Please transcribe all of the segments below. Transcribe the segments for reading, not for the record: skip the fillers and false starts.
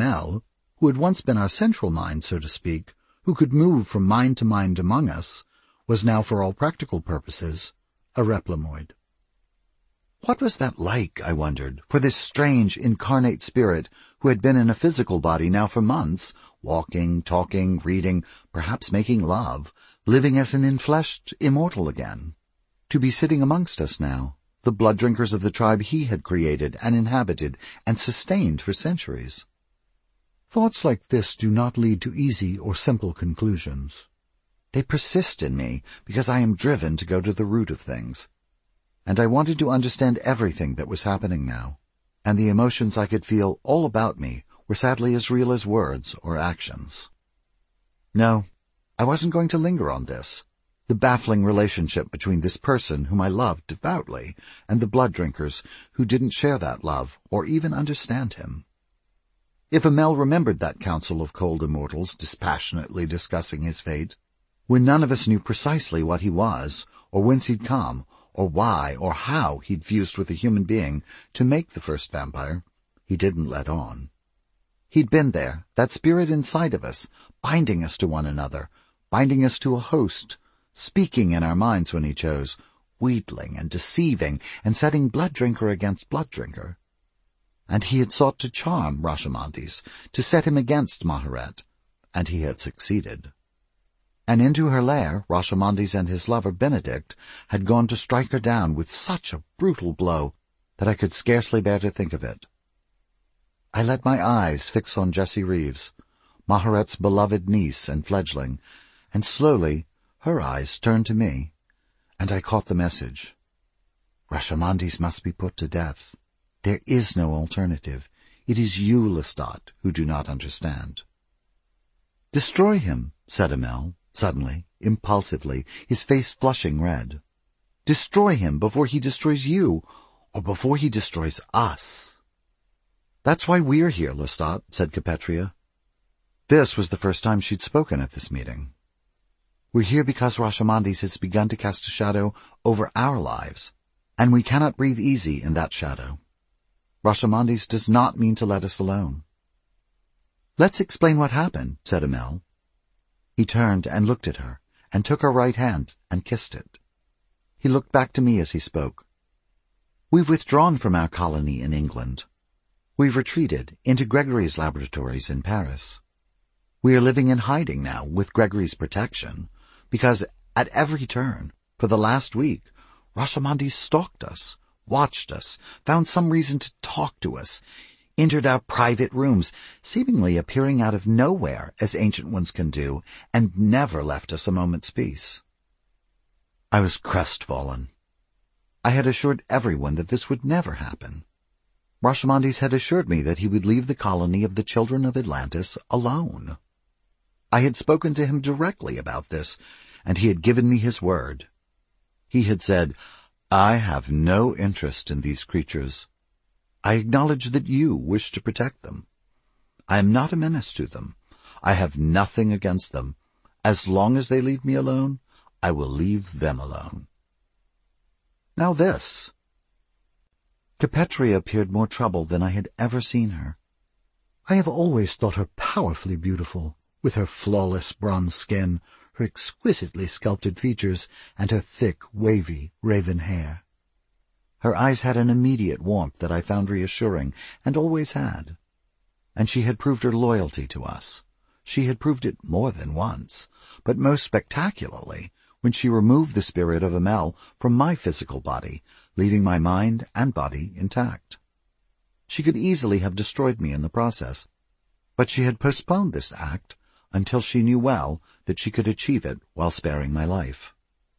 Amel, who had once been our central mind, so to speak, who could move from mind to mind among us, was now, for all practical purposes, a Replomoid. What was that like, I wondered, for this strange, incarnate spirit who had been in a physical body now for months, walking, talking, reading, perhaps making love, living as an infleshed immortal again, to be sitting amongst us now, the blood drinkers of the tribe he had created and inhabited and sustained for centuries? Thoughts like this do not lead to easy or simple conclusions. They persist in me because I am driven to go to the root of things. And I wanted to understand everything that was happening now, and the emotions I could feel all about me were sadly as real as words or actions. No, I wasn't going to linger on this, the baffling relationship between this person whom I loved devoutly and the blood drinkers who didn't share that love or even understand him. If Amel remembered that council of cold immortals dispassionately discussing his fate, when none of us knew precisely what he was, or whence he'd come, or why or how he'd fused with a human being to make the first vampire, he didn't let on. He'd been there, that spirit inside of us, binding us to one another, binding us to a host, speaking in our minds when he chose, wheedling and deceiving and setting blood drinker against blood drinker. And he had sought to charm Rashamandes, to set him against Maharet, and he had succeeded. And into her lair, Rashamandes and his lover Benedict had gone to strike her down with such a brutal blow that I could scarcely bear to think of it. I let my eyes fix on Jessie Reeves, Maharet's beloved niece and fledgling, and slowly her eyes turned to me, and I caught the message. Rashamandes must be put to death. There is no alternative. It is you, Lestat, who do not understand. Destroy him, said Amel. Suddenly, impulsively, his face flushing red. Destroy him before he destroys you, or before he destroys us. That's why we're here, Lestat, said Capetria. This was the first time she'd spoken at this meeting. We're here because Rashamandes has begun to cast a shadow over our lives, and we cannot breathe easy in that shadow. Rashamandes does not mean to let us alone. Let's explain what happened, said Amel. He turned and looked at her, and took her right hand and kissed it. He looked back to me as he spoke. We've withdrawn from our colony in England. We've retreated into Gregory's laboratories in Paris. We are living in hiding now with Gregory's protection, because at every turn, for the last week, Rashamandes stalked us, watched us, found some reason to talk to us, entered our private rooms, seemingly appearing out of nowhere, as ancient ones can do, and never left us a moment's peace. I was crestfallen. I had assured everyone that this would never happen. Rashamandes had assured me that he would leave the colony of the children of Atlantis alone. I had spoken to him directly about this, and he had given me his word. He had said, I have no interest in these creatures. I acknowledge that you wish to protect them. I am not a menace to them. I have nothing against them. As long as they leave me alone, I will leave them alone. Now this. Capetria appeared more troubled than I had ever seen her. I have always thought her powerfully beautiful, with her flawless bronze skin, her exquisitely sculpted features, and her thick, wavy, raven hair. Her eyes had an immediate warmth that I found reassuring, and always had. And she had proved her loyalty to us. She had proved it more than once, but most spectacularly when she removed the spirit of Amel from my physical body, leaving my mind and body intact. She could easily have destroyed me in the process, but she had postponed this act until she knew well that she could achieve it while sparing my life.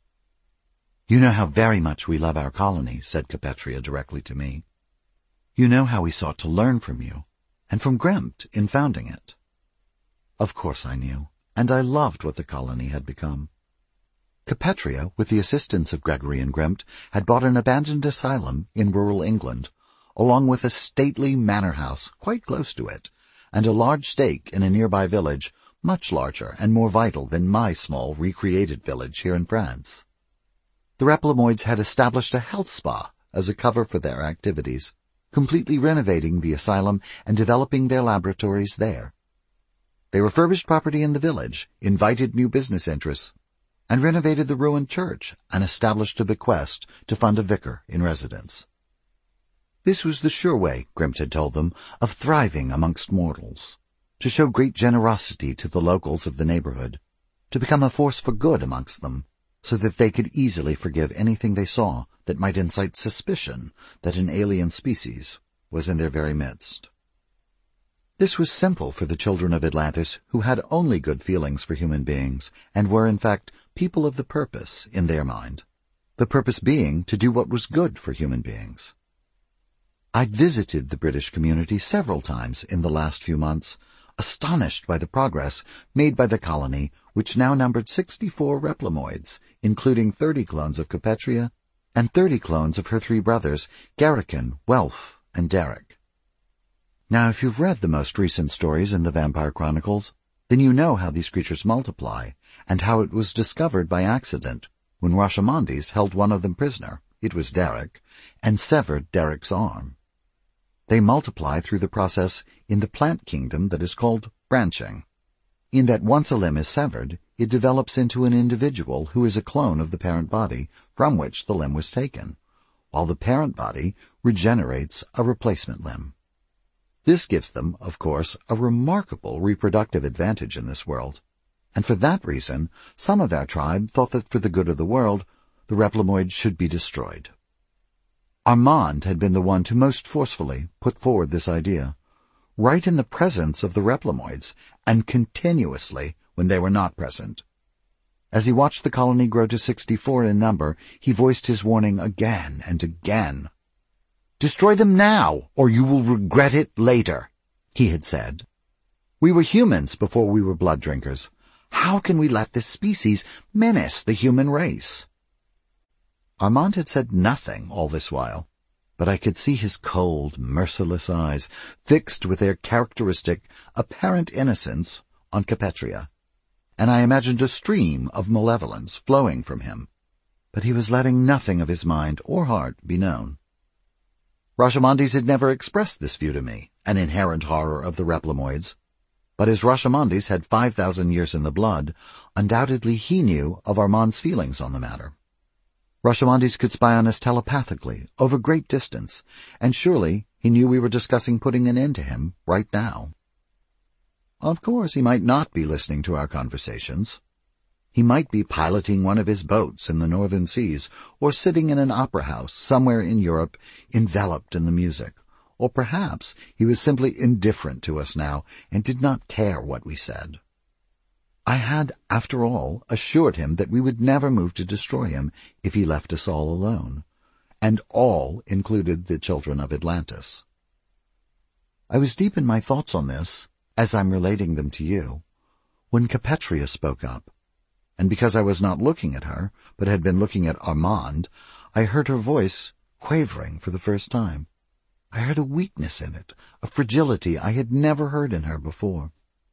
You know how very much we love our colony, said Capetria directly to me. You know how we sought to learn from you, and from Grempt in founding it. Of course I knew, and I loved what the colony had become. Capetria, with the assistance of Gregory and Grempt, had bought an abandoned asylum in rural England, along with a stately manor house quite close to it, and a large stake in a nearby village, much larger and more vital than my small recreated village here in France. The Replomoids had established a health spa as a cover for their activities. completely renovating the asylum and developing their laboratories there. They refurbished property in the village, invited new business interests, and renovated the ruined church and established a bequest to fund a vicar in residence. This was the sure way, Grimt had told them, of thriving amongst mortals, to show great generosity to the locals of the neighborhood, to become a force for good amongst them, so that they could easily forgive anything they saw that might incite suspicion that an alien species was in their very midst. This was simple for the children of Atlantis, who had only good feelings for human beings, and were, in fact, people of the purpose in their mind, the purpose being to do what was good for human beings. I'd visited the British community several times in the last few months, astonished by the progress made by the colony, which now numbered 64 Replomoids, including 30 clones of Copetria and 30 clones of her 3 brothers, Garrican, Welf, and Derek. Now, if you've read the most recent stories in the Vampire Chronicles, then you know how these creatures multiply, and how it was discovered by accident when Rashomondis held one of them prisoner, it was Derek, and severed Derek's arm. They multiply through the process in the plant kingdom that is called branching, in that once a limb is severed, it develops into an individual who is a clone of the parent body from which the limb was taken, while the parent body regenerates a replacement limb. This gives them, of course, a remarkable reproductive advantage in this world, and for that reason, some of our tribe thought that for the good of the world, the Replomoids should be destroyed. Armand had been the one to most forcefully put forward this idea, right in the presence of the Replomoids, and continuously when they were not present. As he watched the colony grow to 64 in number, he voiced his warning again and again. "Destroy them now, or you will regret it later," he had said. "We were humans before we were blood drinkers. How can we let this species menace the human race?" Armand had said nothing all this while, but I could see his cold, merciless eyes, fixed with their characteristic, apparent innocence on Copetria, and I imagined a stream of malevolence flowing from him, but he was letting nothing of his mind or heart be known. Rashomondis had never expressed this view to me, an inherent horror of the Replomoids, but as Rashomondis had 5,000 years in the blood, undoubtedly he knew of Armand's feelings on the matter. Rashomondis could spy on us telepathically, over great distance, and surely he knew we were discussing putting an end to him right now. Of course, he might not be listening to our conversations. He might be piloting one of his boats in the northern seas, or sitting in an opera house somewhere in Europe, enveloped in the music, or perhaps he was simply indifferent to us now and did not care what we said. I had, after all, assured him that we would never move to destroy him if he left us all alone, and all included the children of Atlantis. I was deep in my thoughts on this, as I'm relating them to you, when Copetria spoke up, and because I was not looking at her, but had been looking at Armand, I heard her voice quavering for the first time. I heard a weakness in it, a fragility I had never heard in her before.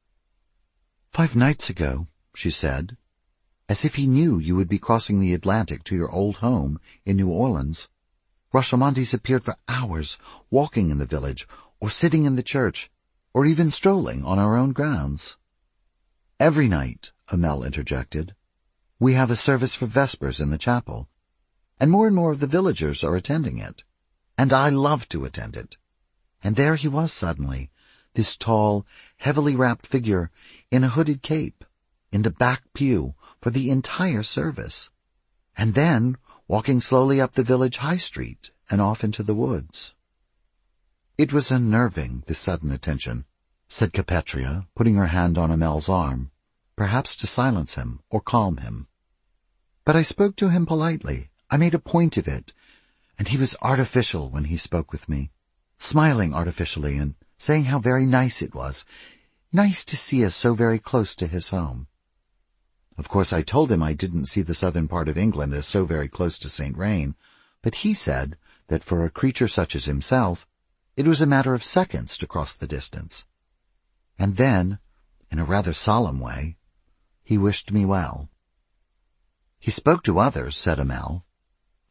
5 nights ago, she said, as if he knew you would be crossing the Atlantic to your old home in New Orleans, Rashomondis appeared for hours, walking in the village, or sitting in the church, or even strolling on our own grounds. Every night, Amel interjected, we have a service for Vespers in the chapel, and more of the villagers are attending it, and I love to attend it. And there he was suddenly, this tall, heavily wrapped figure in a hooded cape, in the back pew for the entire service, and then walking slowly up the village high street and off into the woods. It was unnerving, this sudden attention, said Copetria, putting her hand on Amel's arm, perhaps to silence him or calm him. But I spoke to him politely. I made a point of it, and he was artificial when he spoke with me, smiling artificially and saying how very nice it was, nice to see us so very close to his home. Of course, I told him I didn't see the southern part of England as so very close to St. Rain, but he said that for a creature such as himself, it was a matter of seconds to cross the distance. And then, in a rather solemn way, he wished me well. He spoke to others, said Amel.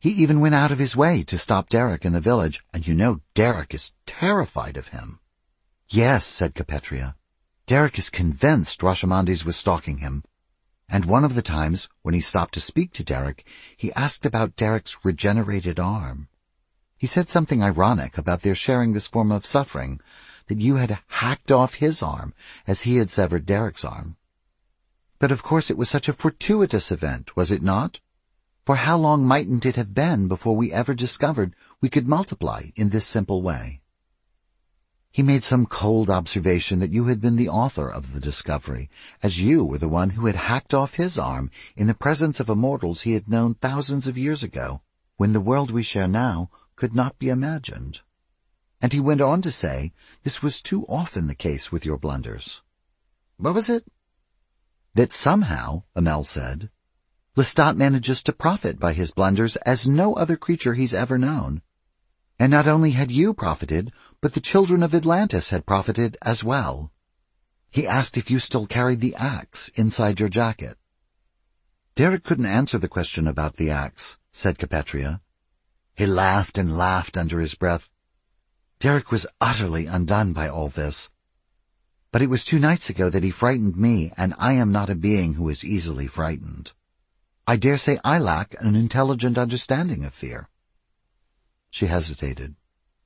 He even went out of his way to stop Derek in the village, and you know Derek is terrified of him." "Yes," said Capetria. "Derek is convinced Rashomandis was stalking him. And one of the times, when he stopped to speak to Derek, he asked about Derek's regenerated arm. He said something ironic about their sharing this form of suffering, that you had hacked off his arm as he had severed Derek's arm. But of course it was such a fortuitous event, was it not? For how long mightn't it have been before we ever discovered we could multiply in this simple way?" He made some cold observation that you had been the author of the discovery, as you were the one who had hacked off his arm in the presence of immortals he had known thousands of years ago, when the world we share now could not be imagined. And he went on to say this was too often the case with your blunders. What was it? That somehow, Amel said, Lestat manages to profit by his blunders as no other creature he's ever known. And not only had you profited, but the children of Atlantis had profited as well. He asked if you still carried the axe inside your jacket. Derek couldn't answer the question about the axe, said Capetria. He laughed and laughed under his breath. Derek was utterly undone by all this. But it was 2 nights ago that he frightened me, and I am not a being who is easily frightened. I dare say I lack an intelligent understanding of fear. She hesitated.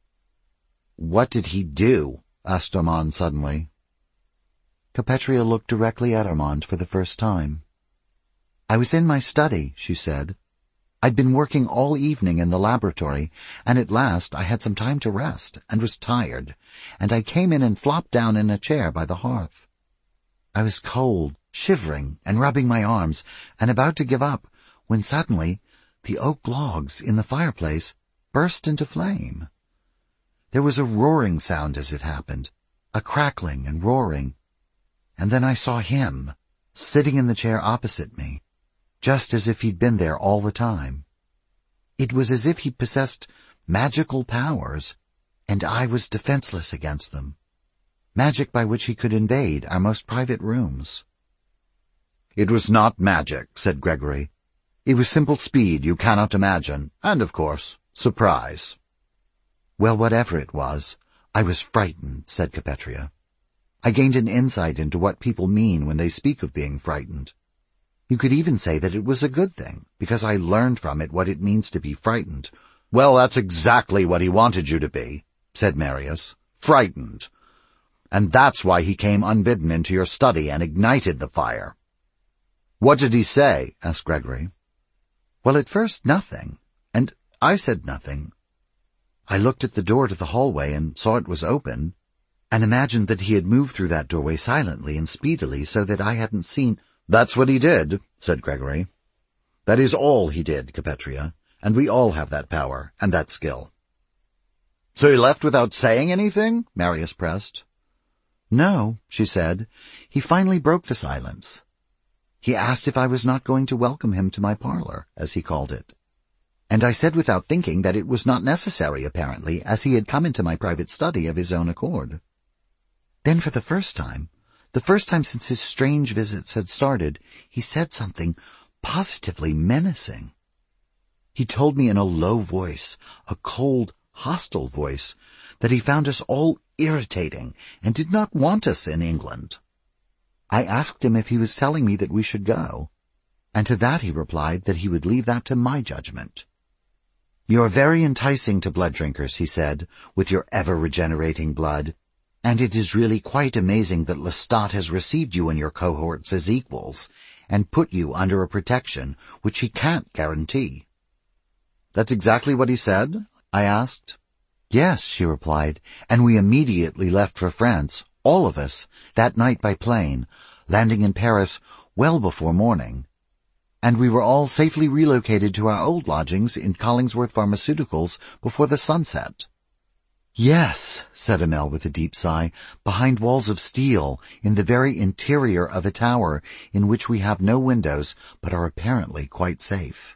What did he do? Asked Armand suddenly. Capetria looked directly at Armand for the first time. I was in my study, she said. I'd been working all evening in the laboratory, and at last I had some time to rest, and was tired, and I came in and flopped down in a chair by the hearth. I was cold, shivering, and rubbing my arms, and about to give up, when suddenly the oak logs in the fireplace burst into flame. There was a roaring sound as it happened, a crackling and roaring, and then I saw him, sitting in the chair opposite me, just as if he'd been there all the time. It was as if he possessed magical powers, and I was defenseless against them, magic by which he could invade our most private rooms. It was not magic, said Gregory. It was simple speed you cannot imagine, and, of course, surprise. Well, whatever it was, I was frightened, said Capetria. I gained an insight into what people mean when they speak of being frightened. You could even say that it was a good thing, because I learned from it what it means to be frightened. Well, that's exactly what he wanted you to be, said Marius. Frightened. And that's why he came unbidden into your study and ignited the fire. What did he say? Asked Gregory. Well, at first nothing, and I said nothing. I looked at the door to the hallway and saw it was open, and imagined that he had moved through that doorway silently and speedily so that I hadn't seen. That's what he did, said Gregory. That is all he did, Capetria, and we all have that power and that skill. So he left without saying anything? Marius pressed. No, she said. He finally broke the silence. He asked if I was not going to welcome him to my parlor, as he called it. And I said without thinking that it was not necessary, apparently, as he had come into my private study of his own accord. Then for the first time since his strange visits had started, he said something positively menacing. He told me in a low voice, a cold, hostile voice, that he found us all irritating and did not want us in England. I asked him if he was telling me that we should go, and to that he replied that he would leave that to my judgment. You're very enticing to blood drinkers, he said, with your ever-regenerating blood, and it is really quite amazing that Lestat has received you and your cohorts as equals, and put you under a protection which he can't guarantee. That's exactly what he said? I asked. Yes, she replied, and we immediately left for France, all of us, that night by plane, landing in Paris well before morning. And we were all safely relocated to our old lodgings in Collingsworth Pharmaceuticals before the sunset. Yes, said Amel with a deep sigh, behind walls of steel, in the very interior of a tower in which we have no windows, but are apparently quite safe.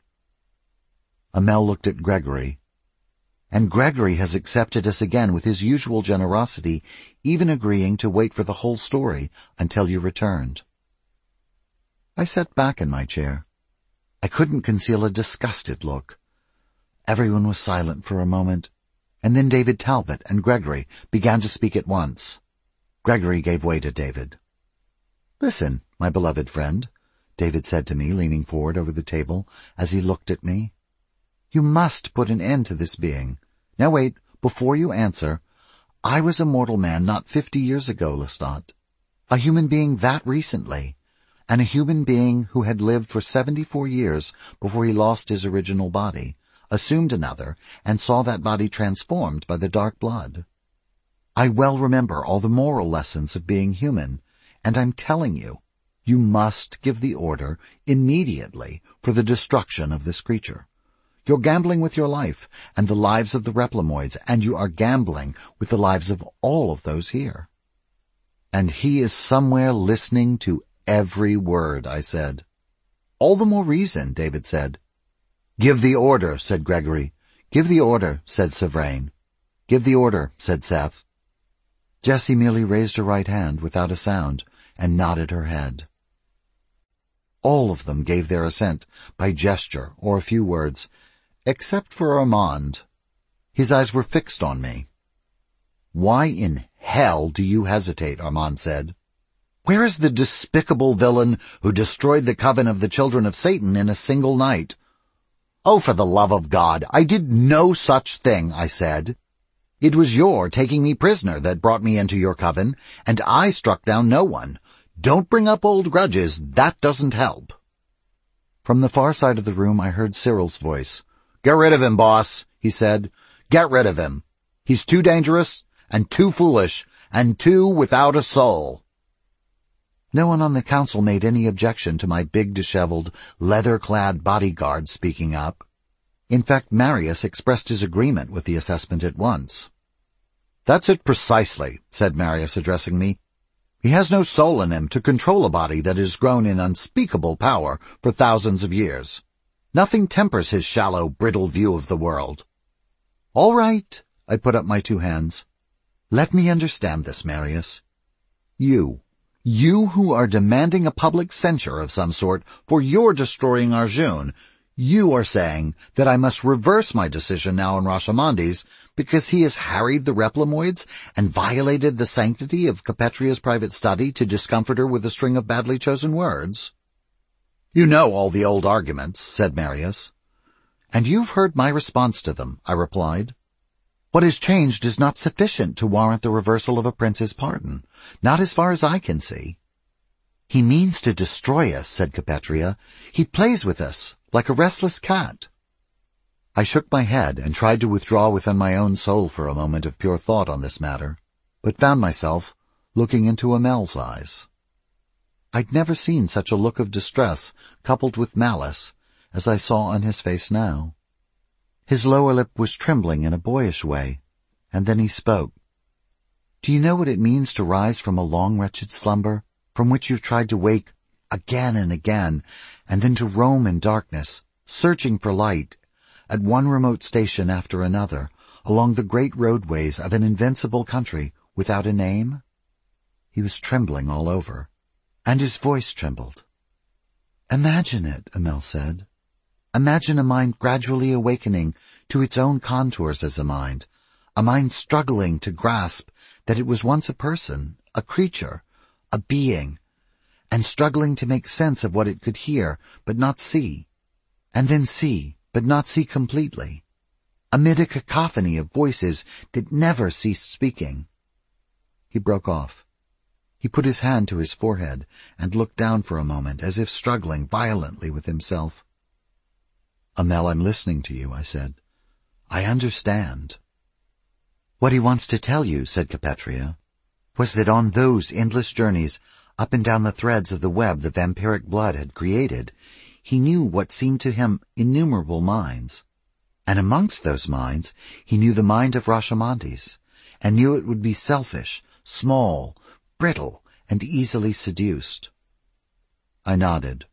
Amel looked at Gregory. And Gregory has accepted us again with his usual generosity, even agreeing to wait for the whole story until you returned. I sat back in my chair. I couldn't conceal a disgusted look. Everyone was silent for a moment, and then David Talbot and Gregory began to speak at once. Gregory gave way to David. "Listen, my beloved friend," David said to me, leaning forward over the table as he looked at me. "You must put an end to this being. Now wait, before you answer. I was a mortal man not 50 years ago, Lestat. A human being that recently, and a human being who had lived for 74 years before he lost his original body, assumed another, and saw that body transformed by the dark blood. I well remember all the moral lessons of being human, and I'm telling you, you must give the order immediately for the destruction of this creature. You're gambling with your life and the lives of the Replomoids, and you are gambling with the lives of all of those here." "And he is somewhere listening to every word," I said. "All the more reason," David said. "Give the order," said Gregory. "Give the order," said Sevrain. "Give the order," said Seth. Jessie merely raised her right hand without a sound and nodded her head. All of them gave their assent by gesture or a few words, except for Armand. His eyes were fixed on me. "Why in hell do you hesitate?" Armand said. "Where is the despicable villain who destroyed the coven of the children of Satan in a single night?" "Oh, for the love of God, I did no such thing," I said. "It was your taking me prisoner that brought me into your coven, and I struck down no one. Don't bring up old grudges, that doesn't help." From the far side of the room I heard Cyril's voice. "Get rid of him, boss," he said. "Get rid of him. He's too dangerous, and too foolish, and too without a soul." No one on the council made any objection to my big, disheveled, leather-clad bodyguard speaking up. In fact, Marius expressed his agreement with the assessment at once. "That's it precisely," said Marius, addressing me. "He has no soul in him to control a body that has grown in unspeakable power for thousands of years. Nothing tempers his shallow, brittle view of the world." "All right," I put up my two hands. "Let me understand this, Marius. You who are demanding a public censure of some sort for your destroying Arjun, you are saying that I must reverse my decision now on Rashomandis because he has harried the Replomoids and violated the sanctity of Capetria's private study to discomfort her with a string of badly chosen words?" "You know all the old arguments," said Marius. "And you've heard my response to them," I replied. "What has changed is not sufficient to warrant the reversal of a prince's pardon, not as far as I can see." "He means to destroy us," said Capetria. "He plays with us, like a restless cat." I shook my head and tried to withdraw within my own soul for a moment of pure thought on this matter, but found myself looking into Amel's eyes. I'd never seen such a look of distress coupled with malice as I saw on his face now. His lower lip was trembling in a boyish way, and then he spoke. "Do you know what it means to rise from a long, wretched slumber, from which you've tried to wake again and again, and then to roam in darkness, searching for light, at one remote station after another, along the great roadways of an invincible country without a name?" He was trembling all over, and his voice trembled. "Imagine it," Amel said. "Imagine a mind gradually awakening to its own contours as a mind struggling to grasp that it was once a person, a creature, a being, and struggling to make sense of what it could hear but not see, and then see but not see completely, amid a cacophony of voices that never ceased speaking." He broke off. He put his hand to his forehead and looked down for a moment as if struggling violently with himself. "Amel, I'm listening to you," I said. "I understand." "What he wants to tell you," said Capetria, "was that on those endless journeys up and down the threads of the web the vampiric blood had created, he knew what seemed to him innumerable minds. And amongst those minds he knew the mind of Rashomandis, and knew it would be selfish, small, brittle, and easily seduced." I nodded.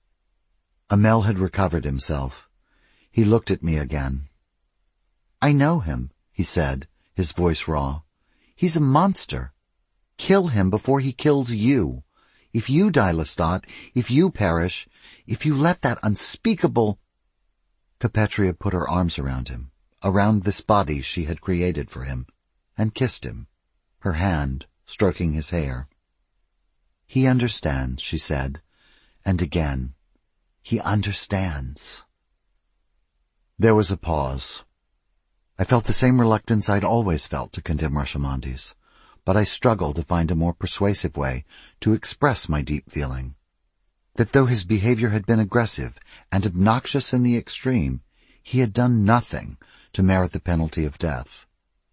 Amel had recovered himself. He looked at me again. "I know him," he said, his voice raw. "He's a monster. Kill him before he kills you. If you die, Lestat, if you perish, if you let that unspeakable—" Copetria put her arms around him, around this body she had created for him, and kissed him, her hand stroking his hair. "He understands," she said, and again, "He understands." There was a pause. I felt the same reluctance I'd always felt to condemn Rashomondis, but I struggled to find a more persuasive way to express my deep feeling, that though his behavior had been aggressive and obnoxious in the extreme, he had done nothing to merit the penalty of death.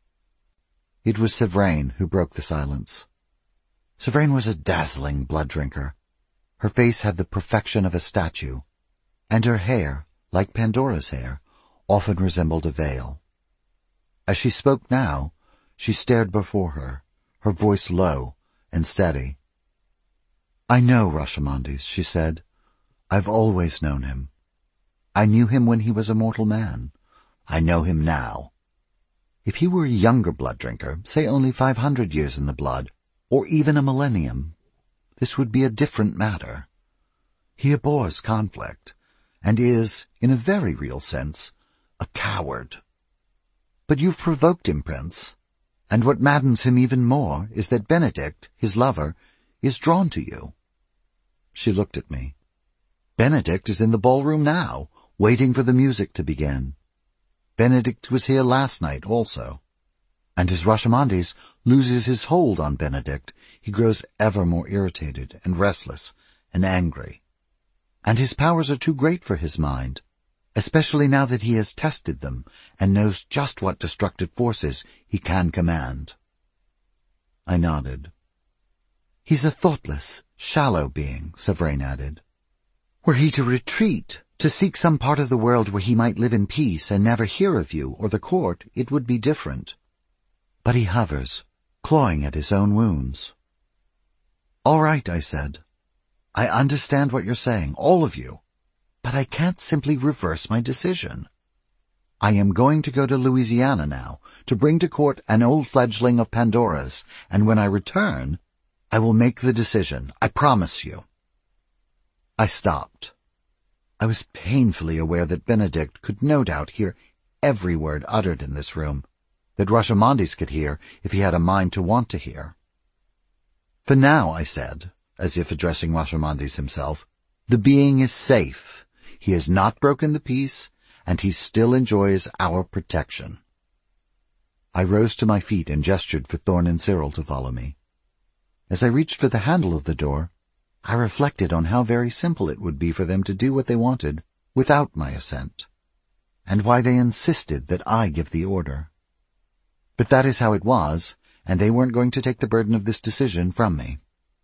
It was Séveraine who broke the silence. Séveraine was a dazzling blood drinker. Her face had the perfection of a statue, and her hair, like Pandora's hair, often resembled a veil. As she spoke now, she stared before her, her voice low and steady. "I know Rashomondis," she said. "I've always known him. I knew him when he was a mortal man. I know him now. If he were a younger blood drinker, say only 500 years in the blood, or even a millennium, this would be a different matter. He abhors conflict, and is, in a very real sense, a coward. But you've provoked him, Prince, and what maddens him even more is that Benedict, his lover, is drawn to you." She looked at me. "Benedict is in the ballroom now, waiting for the music to begin. Benedict was here last night also. And as Rashomondis loses his hold on Benedict, he grows ever more irritated and restless and angry. And his powers are too great for his mind, especially now that he has tested them and knows just what destructive forces he can command." I nodded. "He's a thoughtless, shallow being," Séveraine added. "Were he to retreat, to seek some part of the world where he might live in peace and never hear of you or the court, it would be different. But he hovers, clawing at his own wounds." "All right," I said. "I understand what you're saying, all of you. But I can't simply reverse my decision. I am going to go to Louisiana now, to bring to court an old fledgling of Pandora's, and when I return, I will make the decision, I promise you." I stopped. I was painfully aware that Benedict could no doubt hear every word uttered in this room, that Rashomondis could hear if he had a mind to want to hear. "For now," I said, as if addressing Rashomondis himself, "the being is safe. He has not broken the peace, and he still enjoys our protection." I rose to my feet and gestured for Thorn and Cyril to follow me. As I reached for the handle of the door, I reflected on how very simple it would be for them to do what they wanted without my assent, and why they insisted that I give the order. But that is how it was, and they weren't going to take the burden of this decision from me.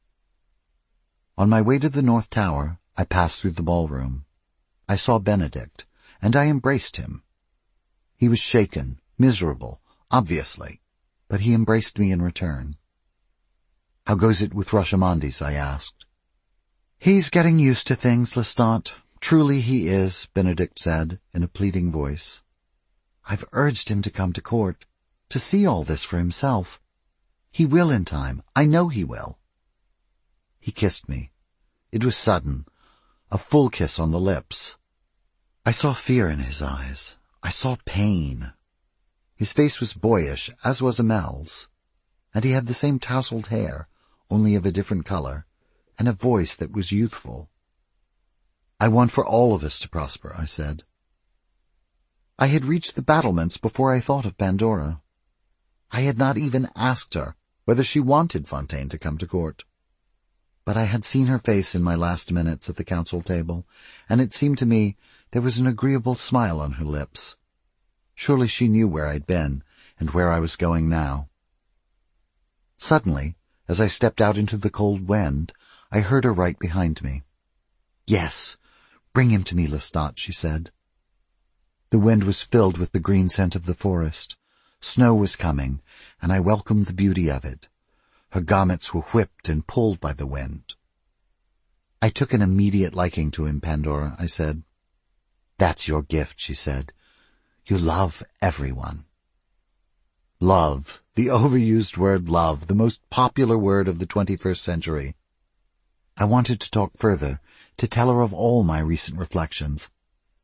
On my way to the North Tower, I passed through the ballroom. I saw Benedict, and I embraced him. He was shaken, miserable, obviously, but he embraced me in return. "How goes it with Rashomondis?" I asked. "He's getting used to things, Lestat. Truly he is," Benedict said, in a pleading voice. "I've urged him to come to court, to see all this for himself. He will in time. I know he will." He kissed me. It was sudden, a full kiss on the lips. I saw fear in his eyes. I saw pain. His face was boyish, as was Amel's, and he had the same tousled hair, only of a different color, and a voice that was youthful. "I want for all of us to prosper," I said. I had reached the battlements before I thought of Pandora. I had not even asked her whether she wanted Fontaine to come to court. But I had seen her face in my last minutes at the council table, and it seemed to me there was an agreeable smile on her lips. Surely she knew where I'd been, and where I was going now. Suddenly, as I stepped out into the cold wind, I heard her right behind me. "Yes, bring him to me, Lestat," she said. The wind was filled with the green scent of the forest. Snow was coming, and I welcomed the beauty of it. Her garments were whipped and pulled by the wind. "I took an immediate liking to him, Pandora," I said. "That's your gift," she said. "You love everyone." Love, the overused word love, the most popular word of the 21st century. I wanted to talk further, to tell her of all my recent reflections,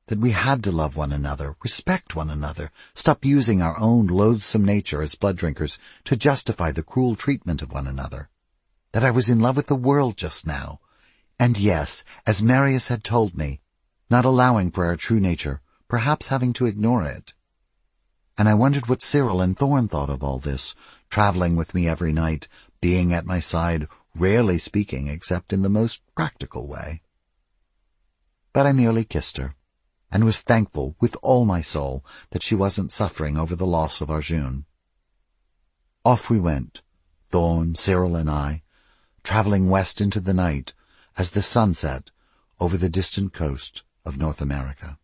that we had to love one another, respect one another, stop using our own loathsome nature as blood drinkers to justify the cruel treatment of one another, that I was in love with the world just now, and yes, as Marius had told me, not allowing for our true nature, perhaps having to ignore it. And I wondered what Cyril and Thorn thought of all this, traveling with me every night, being at my side, rarely speaking except in the most practical way. But I merely kissed her, and was thankful with all my soul that she wasn't suffering over the loss of Arjun. Off we went, Thorn, Cyril, and I, traveling west into the night as the sun set over the distant coast of North America.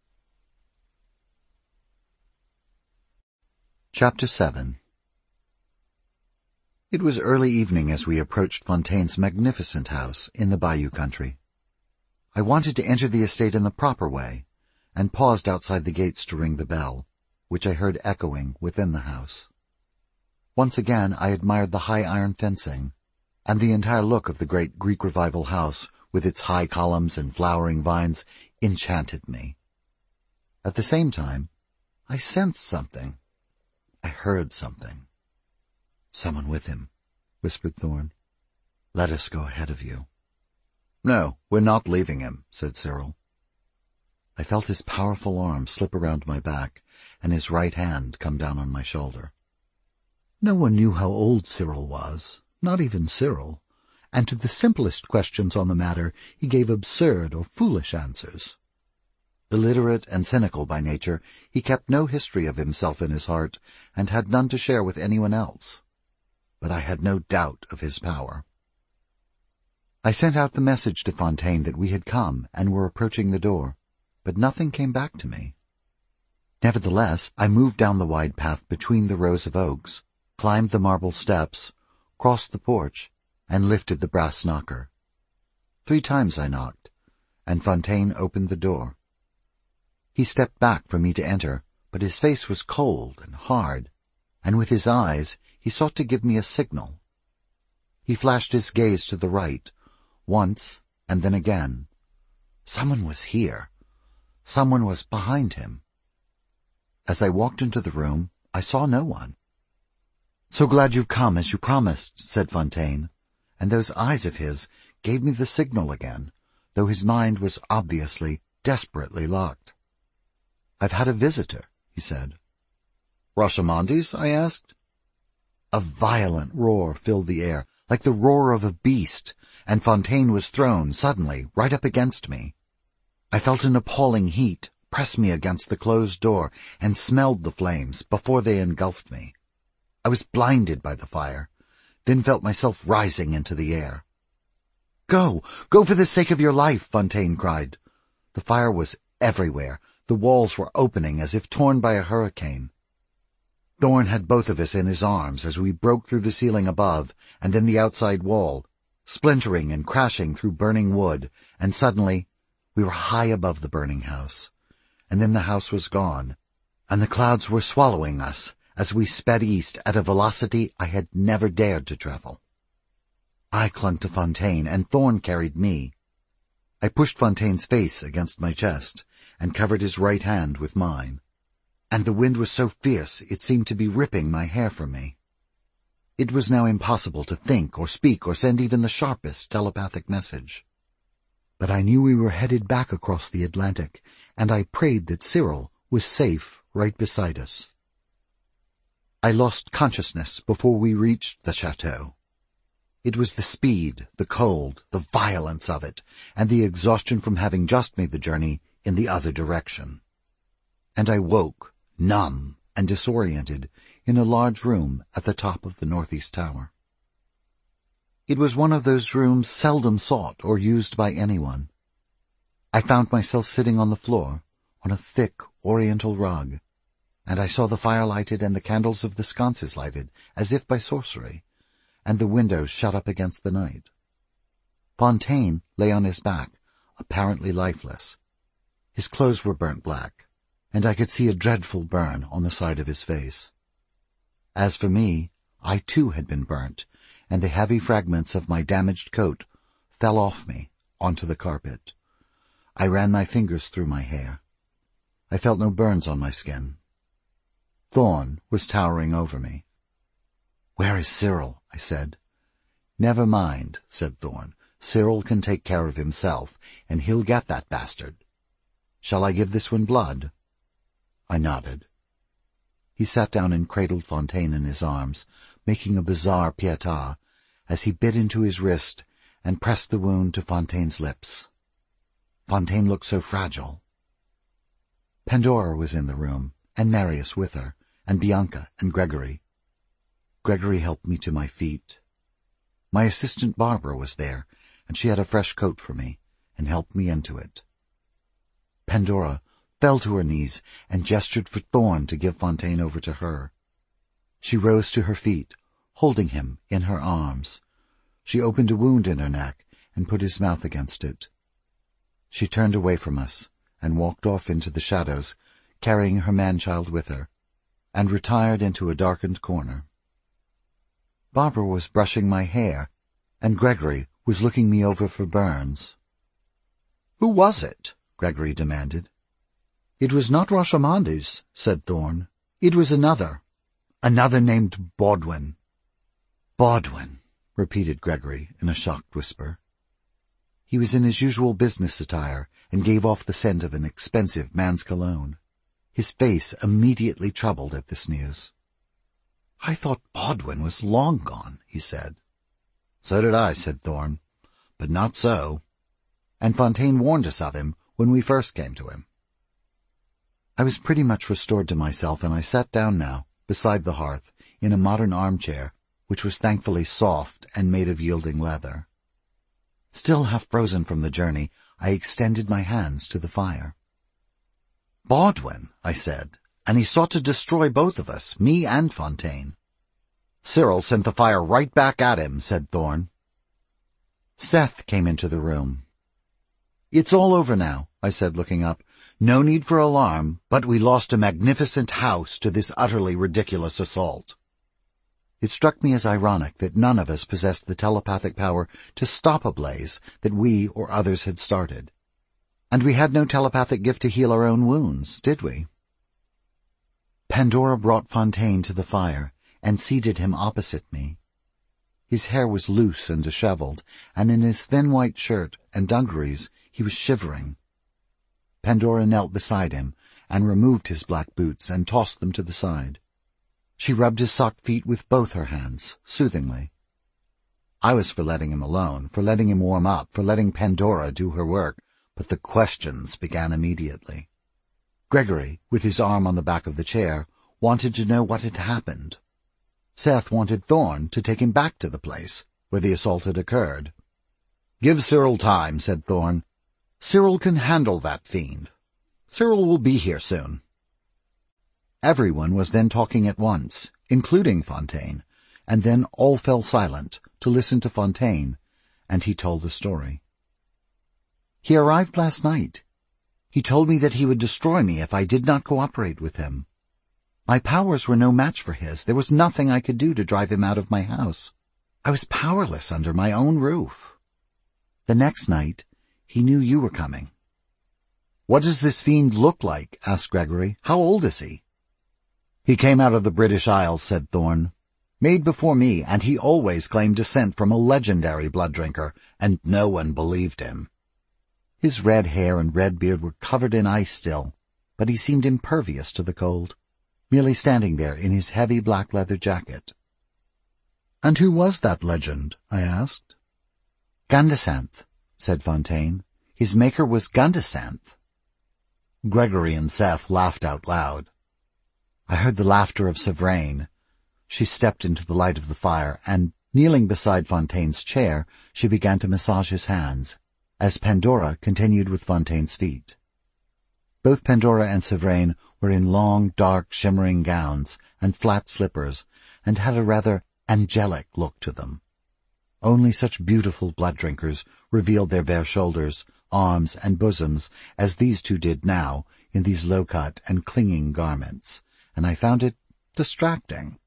Chapter 7. It was early evening as we approached Fontaine's magnificent house in the Bayou country. I wanted to enter the estate in the proper way, and paused outside the gates to ring the bell, which I heard echoing within the house. Once again I admired the high iron fencing, and the entire look of the great Greek Revival house, with its high columns and flowering vines, enchanted me. At the same time, I sensed something. I heard something. "Someone with him," whispered Thorn. "Let us go ahead of you." "No, we're not leaving him," said Cyril. I felt his powerful arm slip around my back, and his right hand come down on my shoulder. No one knew how old Cyril was, not even Cyril, and to the simplest questions on the matter he gave absurd or foolish answers. Illiterate and cynical by nature, he kept no history of himself in his heart, and had none to share with anyone else. But I had no doubt of his power. I sent out the message to Fontaine that we had come and were approaching the door, but nothing came back to me. Nevertheless, I moved down the wide path between the rows of oaks, climbed the marble steps, crossed the porch, and lifted the brass knocker. 3 times I knocked, and Fontaine opened the door. He stepped back for me to enter, but his face was cold and hard, and with his eyes he sought to give me a signal. He flashed his gaze to the right, once and then again. Someone was here. Someone was behind him. As I walked into the room, I saw no one. "So glad you've come, as you promised," said Fontaine, and those eyes of his gave me the signal again, though his mind was obviously desperately locked. "I've had a visitor," he said. "Rashomondis?" I asked. A violent roar filled the air, like the roar of a beast, and Fontaine was thrown suddenly right up against me. I felt an appalling heat press me against the closed door and smelled the flames before they engulfed me. I was blinded by the fire, then felt myself rising into the air. Go for the sake of your life," Fontaine cried. The fire was everywhere. The walls were opening as if torn by a hurricane. Thorn had both of us in his arms as we broke through the ceiling above and then the outside wall, splintering and crashing through burning wood, and suddenly we were high above the burning house. And then the house was gone, and the clouds were swallowing us as we sped east at a velocity I had never dared to travel. I clung to Fontaine, and Thorn carried me. I pushed Fontaine's face against my chest, and covered his right hand with mine. And the wind was so fierce it seemed to be ripping my hair from me. It was now impossible to think or speak or send even the sharpest telepathic message. But I knew we were headed back across the Atlantic, and I prayed that Cyril was safe right beside us. I lost consciousness before we reached the chateau. It was the speed, the cold, the violence of it, and the exhaustion from having just made the journey in the other direction. And I woke, numb and disoriented, in a large room at the top of the northeast tower. It was one of those rooms seldom sought or used by anyone. I found myself sitting on the floor, on a thick oriental rug, and I saw the fire lighted and the candles of the sconces lighted, as if by sorcery, and the windows shut up against the night. Fontaine lay on his back, apparently lifeless. His clothes were burnt black, and I could see a dreadful burn on the side of his face. As for me, I too had been burnt, and the heavy fragments of my damaged coat fell off me onto the carpet. I ran my fingers through my hair. I felt no burns on my skin. Thorn was towering over me. "Where is Cyril?" I said. "Never mind," said Thorn. "Cyril can take care of himself, and he'll get that bastard. Shall I give this one blood?" I nodded. He sat down and cradled Fontaine in his arms, making a bizarre pietà, as he bit into his wrist and pressed the wound to Fontaine's lips. Fontaine looked so fragile. Pandora was in the room, and Marius with her, and Bianca and Gregory. Gregory helped me to my feet. My assistant Barbara was there, and she had a fresh coat for me, and helped me into it. Pandora fell to her knees and gestured for Thorn to give Fontaine over to her. She rose to her feet, holding him in her arms. She opened a wound in her neck and put his mouth against it. She turned away from us and walked off into the shadows, carrying her man-child with her, and retired into a darkened corner. Barbara was brushing my hair, and Gregory was looking me over for burns. "Who was it?" Gregory demanded. "It was not Rashomondus," said Thorn. "It was another named Baldwin." "Baldwin," repeated Gregory in a shocked whisper. He was in his usual business attire and gave off the scent of an expensive man's cologne. His face immediately troubled at this news. "I thought Baldwin was long gone," he said. "So did I," said Thorn, "but not so. And Fontaine warned us of him when we first came to him." I was pretty much restored to myself, and I sat down now, beside the hearth, in a modern armchair, which was thankfully soft and made of yielding leather. Still half frozen from the journey, I extended my hands to the fire. "Baldwin," I said, "and he sought to destroy both of us, me and Fontaine." "Cyril sent the fire right back at him," said Thorn. Seth came into the room. "It's all over now," I said, looking up. "No need for alarm, but we lost a magnificent house to this utterly ridiculous assault." It struck me as ironic that none of us possessed the telepathic power to stop a blaze that we or others had started. And we had no telepathic gift to heal our own wounds, did we? Pandora brought Fontaine to the fire and seated him opposite me. His hair was loose and disheveled, and in his thin white shirt and dungarees he was shivering. Pandora knelt beside him and removed his black boots and tossed them to the side. She rubbed his socked feet with both her hands, soothingly. I was for letting him alone, for letting him warm up, for letting Pandora do her work, but the questions began immediately. Gregory, with his arm on the back of the chair, wanted to know what had happened. Seth wanted Thorn to take him back to the place where the assault had occurred. "Give Cyril time," said Thorn. "Cyril can handle that fiend. Cyril will be here soon." Everyone was then talking at once, including Fontaine, and then all fell silent to listen to Fontaine, and he told the story. "He arrived last night. He told me that he would destroy me if I did not cooperate with him. My powers were no match for his. There was nothing I could do to drive him out of my house. I was powerless under my own roof. The next night, he knew you were coming." "What does this fiend look like?" asked Gregory. "How old is he?" "He came out of the British Isles," said Thorn. "Made before me, and he always claimed descent from a legendary blood drinker, and no one believed him. His red hair and red beard were covered in ice still, but he seemed impervious to the cold, merely standing there in his heavy black leather jacket." "And who was that legend?" I asked. "Gandasanth," said Fontaine. "His maker was Gandasanth." Gregory and Seth laughed out loud. I heard the laughter of Sevrain. She stepped into the light of the fire, and, kneeling beside Fontaine's chair, she began to massage his hands, as Pandora continued with Fontaine's feet. Both Pandora and Sevrain were in long, dark, shimmering gowns and flat slippers, and had a rather angelic look to them. Only such beautiful blood drinkers revealed their bare shoulders, arms, and bosoms as these two did now in these low-cut and clinging garments, and I found it distracting.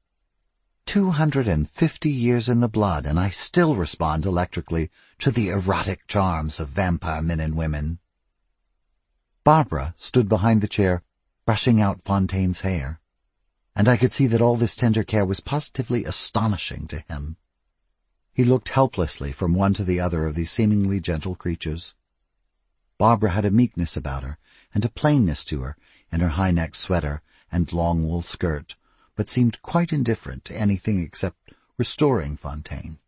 250 years in the blood, and I still respond electrically to the erotic charms of vampire men and women. Barbara stood behind the chair brushing out Fontaine's hair, and I could see that all this tender care was positively astonishing to him. He looked helplessly from one to the other of these seemingly gentle creatures. Barbara had a meekness about her, and a plainness to her, in her high-necked sweater and long wool skirt, but seemed quite indifferent to anything except restoring Fontaine.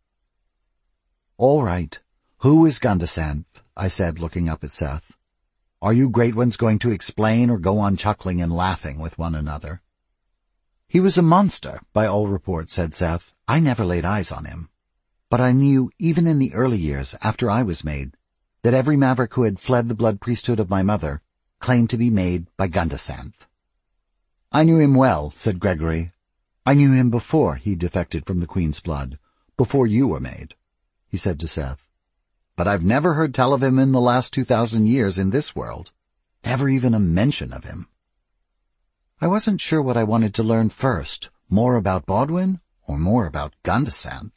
"All right. Who is Gundasath?" I said, looking up at Seth. "Are you great ones going to explain or go on chuckling and laughing with one another?" "He was a monster, by all reports," said Seth. "I never laid eyes on him. But I knew, even in the early years after I was made, that every maverick who had fled the blood priesthood of my mother claimed to be made by Gundasath." "I knew him well," said Gregory. "I knew him before he defected from the Queen's blood, before you were made," he said to Seth. "But I've never heard tell of him in the last 2,000 years in this world. Never even a mention of him." I wasn't sure what I wanted to learn first, more about Bodwin or more about Gundasath.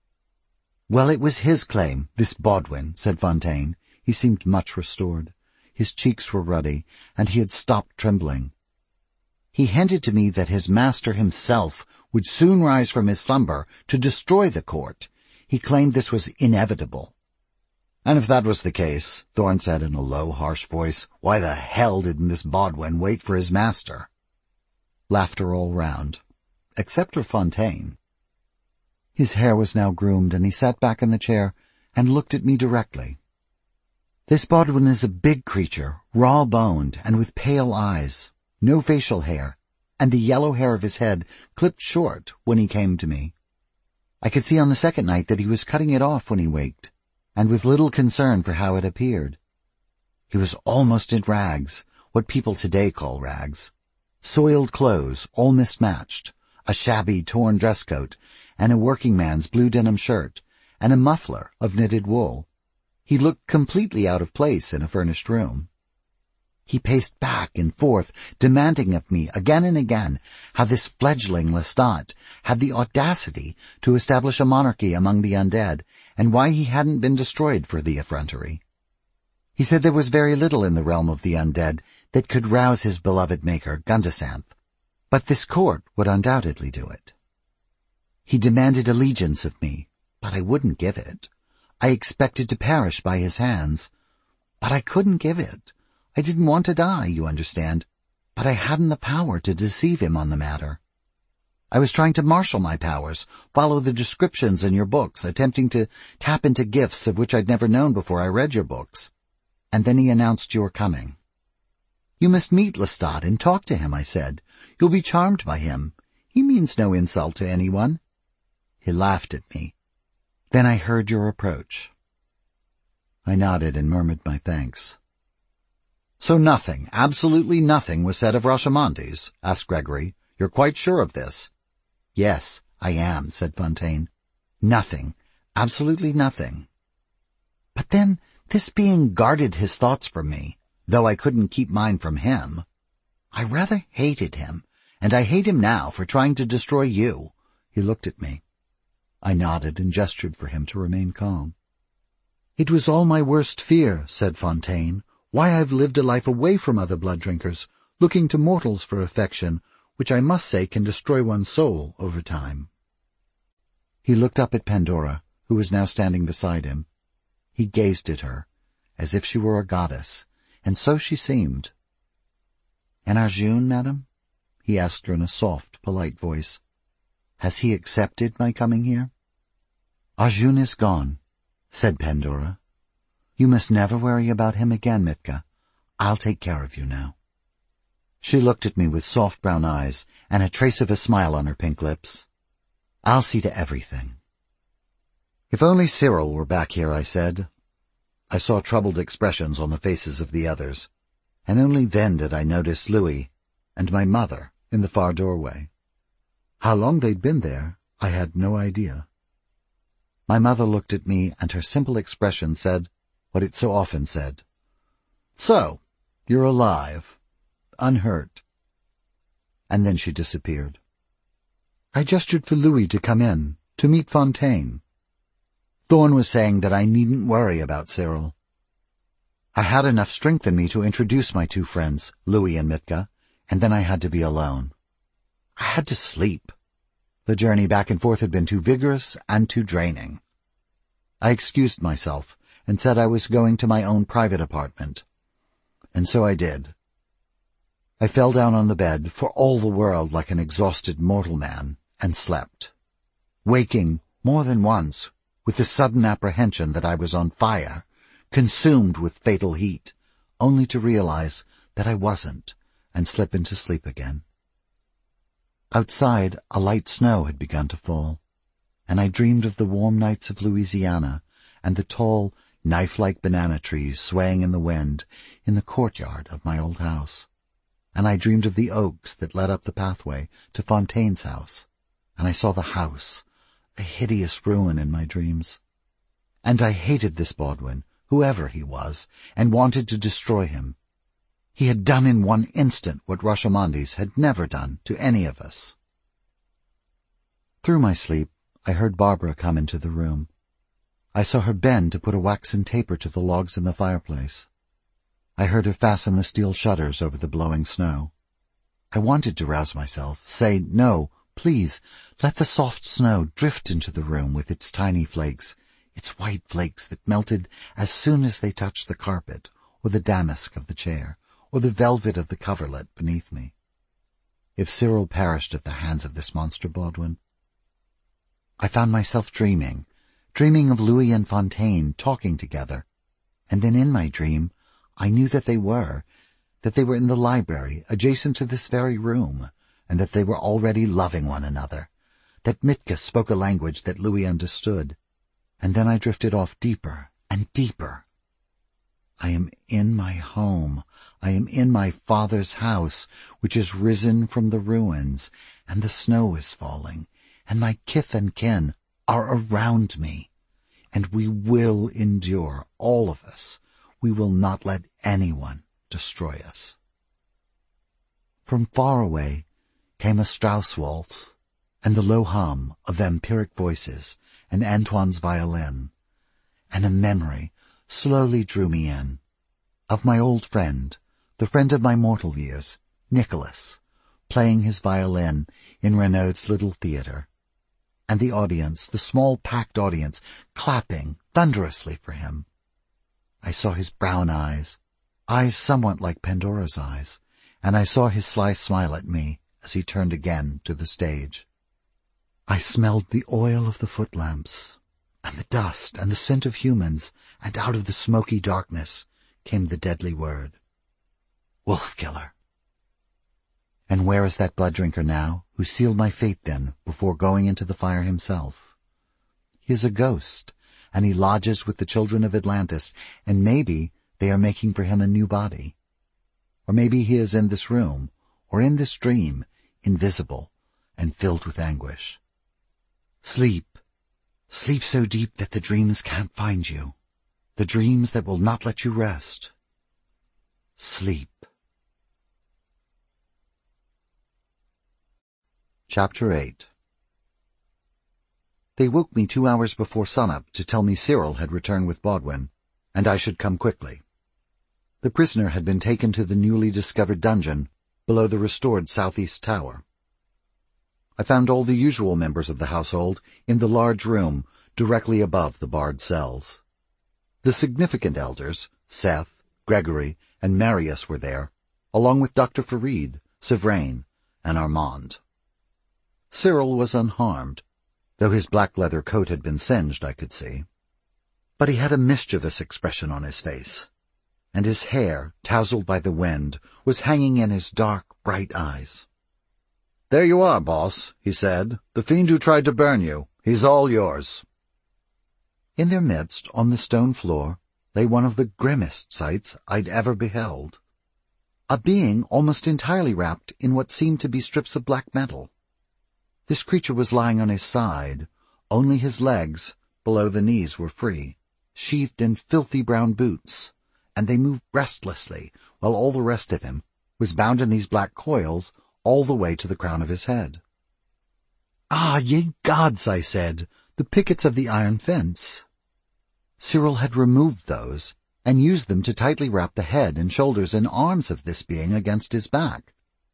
"Well, it was his claim, this Bodwin," said Fontaine. He seemed much restored. His cheeks were ruddy, and he had stopped trembling. "He hinted to me that his master himself would soon rise from his slumber to destroy the court. He claimed this was inevitable." "And if that was the case," Thorne said in a low, harsh voice, "why the hell didn't this Bodwin wait for his master?" Laughter all round, except for Fontaine. His hair was now groomed, and he sat back in the chair and looked at me directly. "This Bodwin is a big creature, raw-boned and with pale eyes, no facial hair, and the yellow hair of his head clipped short when he came to me. I could see on the second night that he was cutting it off when he waked, and with little concern for how it appeared. He was almost in rags, what people today call rags. Soiled clothes, all mismatched, a shabby, torn dress coat, and a working man's blue denim shirt, and a muffler of knitted wool. He looked completely out of place in a furnished room. He paced back and forth, demanding of me again and again how this fledgling Lestat had the audacity to establish a monarchy among the undead, and why he hadn't been destroyed for the effrontery. He said there was very little in the realm of the undead that could rouse his beloved maker, Gundasath, but this court would undoubtedly do it. He demanded allegiance of me, but I wouldn't give it. I expected to perish by his hands, but I couldn't give it. I didn't want to die, you understand, but I hadn't the power to deceive him on the matter. I was trying to marshal my powers, follow the descriptions in your books, attempting to tap into gifts of which I'd never known before I read your books. And then he announced your coming. "You must meet Lestat and talk to him," I said. "You'll be charmed by him. He means no insult to anyone." He laughed at me. "Then I heard your approach." I nodded and murmured my thanks. "So nothing, absolutely nothing was said of Rashomon?" asked Gregory. "You're quite sure of this?" "Yes, I am," said Fontaine. "Nothing, absolutely nothing." But then this being guarded his thoughts from me, though I couldn't keep mine from him. I rather hated him, and I hate him now for trying to destroy you. He looked at me. I nodded and gestured for him to remain calm. "It was all my worst fear," said Fontaine. "Why I've lived a life away from other blood-drinkers, looking to mortals for affection, which I must say can destroy one's soul over time." He looked up at Pandora, who was now standing beside him. He gazed at her, as if she were a goddess, and so she seemed. "And Arjun, madam?" he asked her in a soft, polite voice. "Has he accepted my coming here?" "Arjun is gone," said Pandora. "You must never worry about him again, Mitka. I'll take care of you now." She looked at me with soft brown eyes and a trace of a smile on her pink lips. "I'll see to everything." "If only Cyril were back here," I said. I saw troubled expressions on the faces of the others, and only then did I notice Louis and my mother in the far doorway. How long they'd been there, I had no idea. My mother looked at me, and her simple expression said what it so often said. "So, you're alive, unhurt." And then she disappeared. I gestured for Louis to come in, to meet Fontaine. Thorne was saying that I needn't worry about Cyril. I had enough strength in me to introduce my two friends, Louis and Mitka, And then I had to be alone. I had to sleep. The journey back and forth had been too vigorous and too draining. I excused myself and said I was going to my own private apartment. And so I did. I fell down on the bed, for all the world like an exhausted mortal man, and slept, waking more than once with the sudden apprehension that I was on fire, consumed with fatal heat, only to realize that I wasn't, and slip into sleep again. Outside, a light snow had begun to fall, and I dreamed of the warm nights of Louisiana and the tall, knife-like banana trees swaying in the wind in the courtyard of my old house. And I dreamed of the oaks that led up the pathway to Fontaine's house, and I saw the house, a hideous ruin in my dreams. And I hated this Baldwin, whoever he was, and wanted to destroy him. He had done in one instant what Rashomondis had never done to any of us. Through my sleep, I heard Barbara come into the room. I saw her bend to put a waxen taper to the logs in the fireplace. I heard her fasten the steel shutters over the blowing snow. I wanted to rouse myself, say, "No, please, let the soft snow drift into the room with its tiny flakes, its white flakes that melted as soon as they touched the carpet, or the damask of the chair, or the velvet of the coverlet beneath me. If Cyril perished at the hands of this monster Baldwin. I found myself dreaming of Louis and Fontaine talking together, and then in my dream I knew that they were in the library adjacent to this very room, and that they were already loving one another, that Mitka spoke a language that Louis understood, and then I drifted off deeper and deeper. I am in my home. I am in my father's house, which is risen from the ruins, and the snow is falling, and my kith and kin are around me, and we will endure, all of us. We will not let anyone destroy us. From far away came a Strauss waltz, and the low hum of vampiric voices, and Antoine's violin, and a memory slowly drew me in, of my old friend, the friend of my mortal years, Nicholas, playing his violin in Renaud's little theatre, and the audience, the small packed audience, clapping thunderously for him. I saw his brown eyes somewhat like Pandora's eyes, and I saw his sly smile at me as he turned again to the stage. I smelled the oil of the footlamps, and the dust and the scent of humans, and out of the smoky darkness came the deadly word, Wolf-killer. And where is that blood-drinker now, who sealed my fate then before going into the fire himself? He is a ghost, and he lodges with the children of Atlantis, and maybe they are making for him a new body. Or maybe he is in this room, or in this dream, invisible and filled with anguish. Sleep, sleep so deep that the dreams can't find you, the dreams that will not let you rest. Sleep. Chapter 8. They woke me 2 hours before sunup to tell me Cyril had returned with Baldwin, and I should come quickly. The prisoner had been taken to the newly discovered dungeon below the restored southeast tower. I found all the usual members of the household in the large room directly above the barred cells. The significant elders, Seth, Gregory, and Marius were there, along with Dr. Farid, Sevrain, and Armand. Cyril was unharmed, though his black leather coat had been singed, I could see. But he had a mischievous expression on his face, and his hair, tousled by the wind, was hanging in his dark, bright eyes. "There you are, boss," he said. "The fiend who tried to burn you. He's all yours." In their midst, on the stone floor, lay one of the grimmest sights I'd ever beheld. A being almost entirely wrapped in what seemed to be strips of black metal. This creature was lying on his side. Only his legs, below the knees, were free, sheathed in filthy brown boots, and they moved restlessly, while all the rest of him was bound in these black coils all the way to the crown of his head. "Ah, ye gods," I said, "the pickets of the iron fence." Cyril had removed those, and used them to tightly wrap the head and shoulders and arms of this being against his back.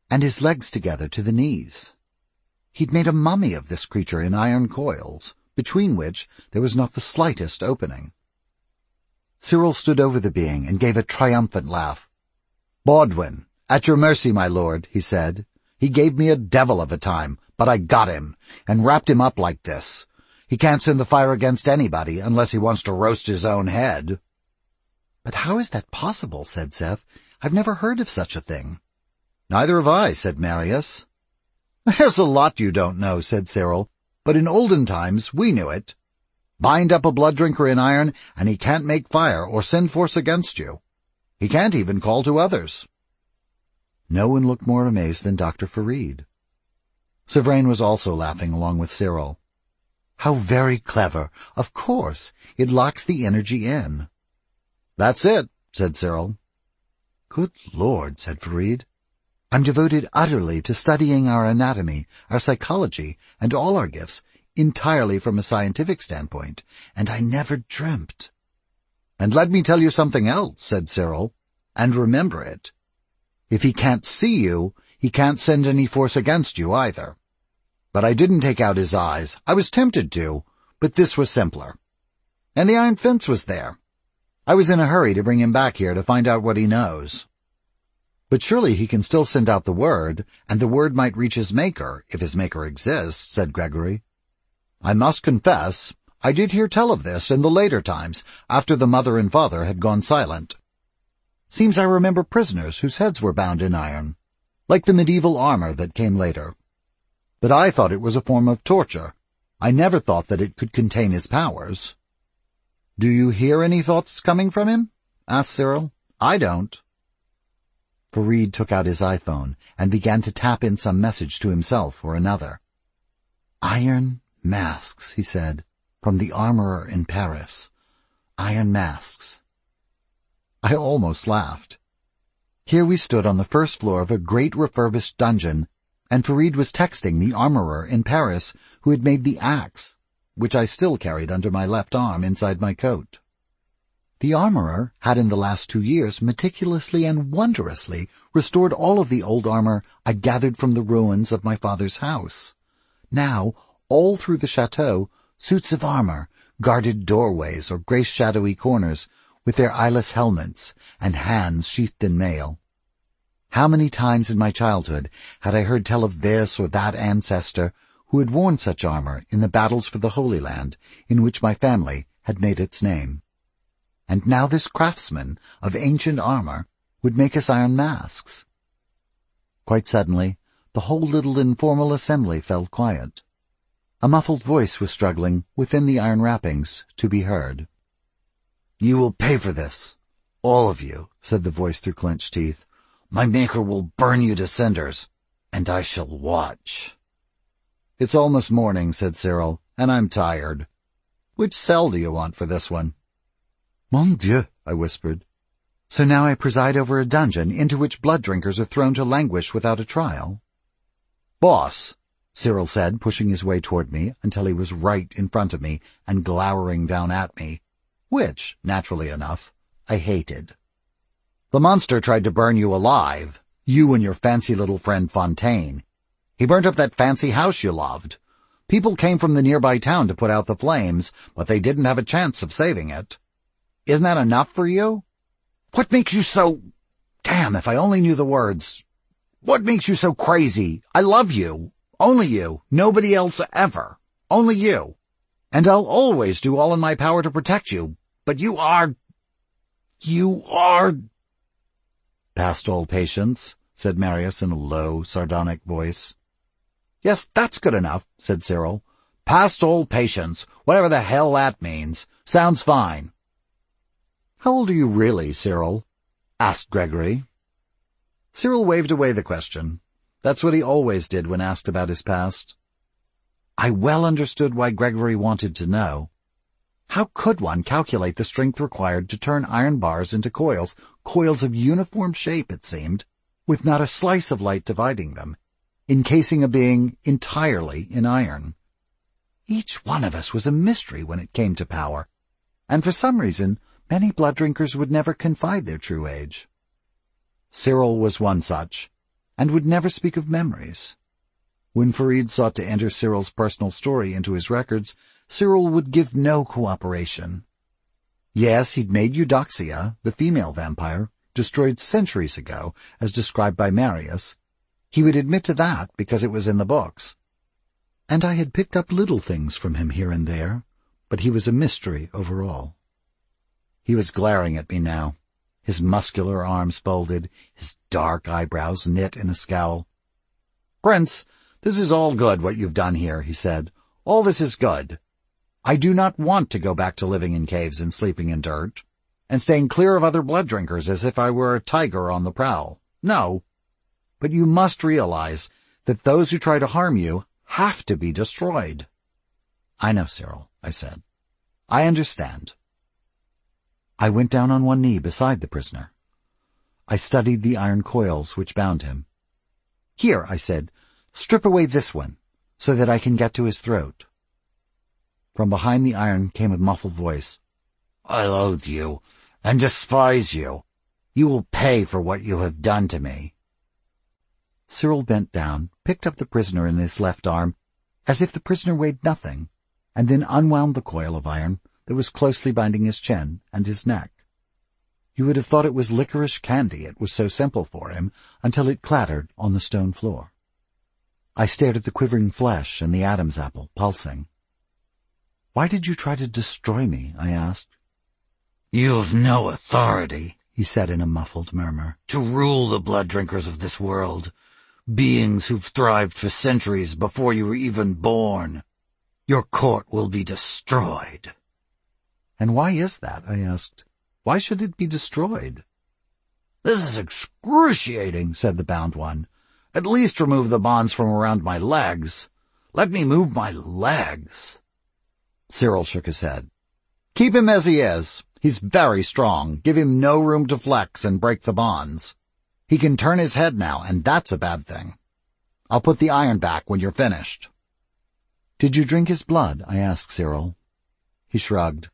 and his legs together to the knees. He'd made a mummy of this creature in iron coils, between which there was not the slightest opening. Cyril stood over the being and gave a triumphant laugh. "Baldwin, at your mercy, my lord," he said. "He gave me a devil of a time, but I got him, and wrapped him up like this. He can't send the fire against anybody unless he wants to roast his own head." "But how is that possible?" said Seth. "I've never heard of such a thing." "Neither have I," said Marius. "There's a lot you don't know," said Cyril, "but in olden times we knew it. Bind up a blood drinker in iron, and he can't make fire or send force against you. He can't even call to others." No one looked more amazed than Dr. Farid. Séverain was also laughing along with Cyril. "How very clever! Of course, it locks the energy in." "That's it," said Cyril. "Good Lord," said Farid. "I'm devoted utterly to studying our anatomy, our psychology, and all our gifts, entirely from a scientific standpoint, and I never dreamt." "And let me tell you something else," said Cyril, "and remember it. If he can't see you, he can't send any force against you either. But I didn't take out his eyes. I was tempted to, but this was simpler. And the iron fence was there. I was in a hurry to bring him back here to find out what he knows." "But surely he can still send out the word, and the word might reach his maker, if his maker exists," said Gregory. "I must confess, I did hear tell of this in the later times, after the mother and father had gone silent. Seems I remember prisoners whose heads were bound in iron, like the medieval armor that came later. But I thought it was a form of torture. I never thought that it could contain his powers." "Do you hear any thoughts coming from him?" asked Cyril. "I don't." Farid took out his iPhone and began to tap in some message to himself or another. "Iron masks," he said, "from the armorer in Paris. Iron masks." I almost laughed. Here we stood on the first floor of a great refurbished dungeon, and Farid was texting the armorer in Paris who had made the axe, which I still carried under my left arm inside my coat. The armorer had in the last 2 years meticulously and wondrously restored all of the old armor I'd gathered from the ruins of my father's house. Now, all through the chateau, suits of armor guarded doorways or grey shadowy corners with their eyeless helmets and hands sheathed in mail. How many times in my childhood had I heard tell of this or that ancestor who had worn such armor in the battles for the Holy Land in which my family had made its name. And now this craftsman of ancient armor would make us iron masks. Quite suddenly, the whole little informal assembly fell quiet. A muffled voice was struggling within the iron wrappings to be heard. "You will pay for this, all of you," said the voice through clenched teeth. "My maker will burn you to cinders, and I shall watch." "It's almost morning," said Cyril, "and I'm tired. Which cell do you want for this one?" "Mon Dieu," I whispered. "So now I preside over a dungeon into which blood drinkers are thrown to languish without a trial?" "Boss," Cyril said, pushing his way toward me until he was right in front of me and glowering down at me, which, naturally enough, I hated. "The monster tried to burn you alive, you and your fancy little friend Fontaine. He burnt up that fancy house you loved. People came from the nearby town to put out the flames, but they didn't have a chance of saving it. Isn't that enough for you? What makes you so— Damn, if I only knew the words. What makes you so crazy? I love you. Only you. Nobody else ever. Only you. And I'll always do all in my power to protect you. But you are— "Past all patience," said Marius in a low, sardonic voice. "Yes, that's good enough," said Cyril. "Past all patience, whatever the hell that means. Sounds fine." "How old are you really, Cyril?" asked Gregory. Cyril waved away the question. That's what he always did when asked about his past. I well understood why Gregory wanted to know. How could one calculate the strength required to turn iron bars into coils of uniform shape, it seemed, with not a slice of light dividing them, encasing a being entirely in iron? Each one of us was a mystery when it came to power, and for some reason many blood drinkers would never confide their true age. Cyril was one such, and would never speak of memories. When Farid sought to enter Cyril's personal story into his records, Cyril would give no cooperation. Yes, he'd made Eudoxia, the female vampire, destroyed centuries ago, as described by Marius. He would admit to that because it was in the books. And I had picked up little things from him here and there, but he was a mystery over all. He was glaring at me now, his muscular arms folded, his dark eyebrows knit in a scowl. "Prince, this is all good what you've done here," he said. "All this is good. I do not want to go back to living in caves and sleeping in dirt, and staying clear of other blood drinkers as if I were a tiger on the prowl. No. But you must realize that those who try to harm you have to be destroyed." "I know, Cyril," I said. "I understand." I went down on one knee beside the prisoner. I studied the iron coils which bound him. "Here," I said, "strip away this one, so that I can get to his throat." From behind the iron came a muffled voice. "I loathe you and despise you. You will pay for what you have done to me." Cyril bent down, picked up the prisoner in his left arm, as if the prisoner weighed nothing, and then unwound the coil of iron that was closely binding his chin and his neck. You would have thought it was licorice candy, it was so simple for him, until it clattered on the stone floor. I stared at the quivering flesh and the Adam's apple, pulsing. "Why did you try to destroy me?" I asked. "You have no authority," he said in a muffled murmur, "to rule the blood drinkers of this world, beings who've thrived for centuries before you were even born. Your court will be destroyed." "And why is that?" I asked. "Why should it be destroyed?" "This is excruciating," said the bound one. "At least remove the bonds from around my legs. Let me move my legs." Cyril shook his head. "Keep him as he is. He's very strong. Give him no room to flex and break the bonds. He can turn his head now, and that's a bad thing. I'll put the iron back when you're finished." "Did you drink his blood?" I asked Cyril. He shrugged.